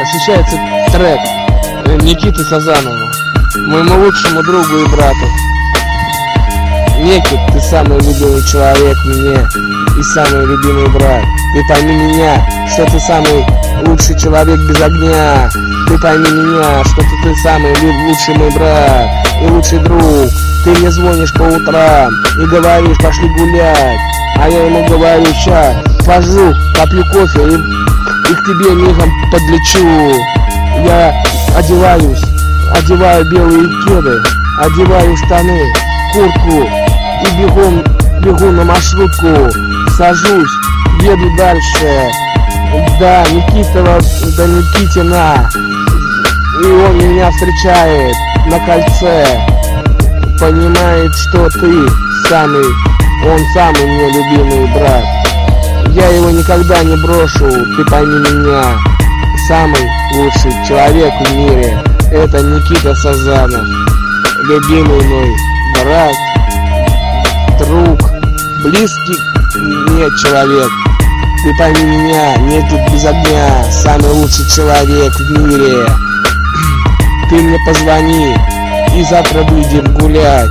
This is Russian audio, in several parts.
посвящается трек Никиты Сазанова, моему лучшему другу и брату. Никит, ты самый любимый человек мне и самый любимый брат. Ты пойми меня, что ты самый лучший человек без огня. Ты пойми меня, что ты самый лучший мой брат и лучший друг. Ты мне звонишь по утрам и говоришь, пошли гулять. А я ему говорю, ща, пожу, попью кофе и к тебе мигом подлечу. Я одеваю белые кеды, одеваю штаны, куртку и бегу на маршрутку. Сажусь, еду дальше до Никитина, и он меня встречает на кольце. Понимает, что он самый мне любимый брат. Я его никогда не брошу, ты пойми меня. Самый лучший человек в мире — это Никита Сазанов. Любимый мой брат, друг, близкий мне человек. Ты пойми меня, Никит без огня, самый лучший человек в мире. Ты мне позвони, и завтра выйдем гулять.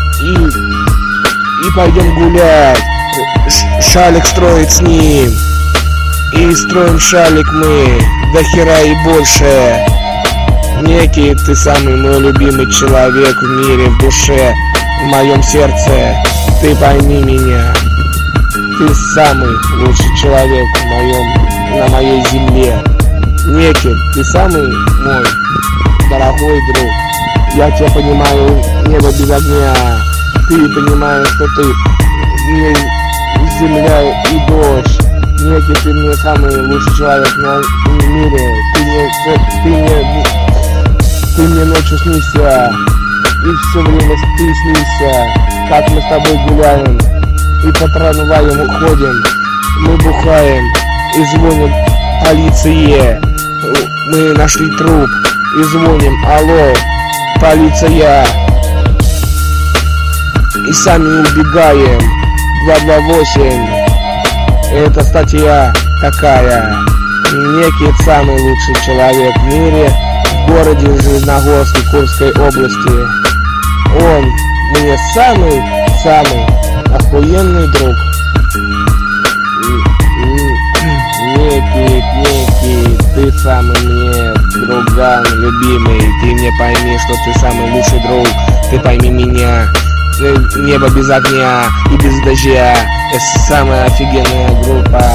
И пойдем гулять. Шалик строить с ним. И строим шалик мы до хера и больше. Никит, ты самый мой любимый человек в мире, в душе, в моем сердце. Ты пойми меня. Ты самый лучший человек на моей земле. Никит, ты самый мой дорогой друг. Я тебя понимаю, небо без огня. Ты понимаешь, что ты мне земля и дождь. Никит, ты мне самый лучший человек на мире. Ты мне ночью снишься, и все время ты снишься, как мы с тобой гуляем и по трамваям уходим. Мы бухаем и звоним полиции. Мы нашли труп и звоним: алло, полиция. И сами убегаем. 228. Это статья такая. Никит самый лучший человек в мире, в городе Железногорске Курской области. Он мне самый охуенный друг. Никит, ты самый мне друган любимый. Ты мне пойми, что ты самый лучший друг. Ты пойми меня. Небо без огня и без дождя. Это самая офигенная группа.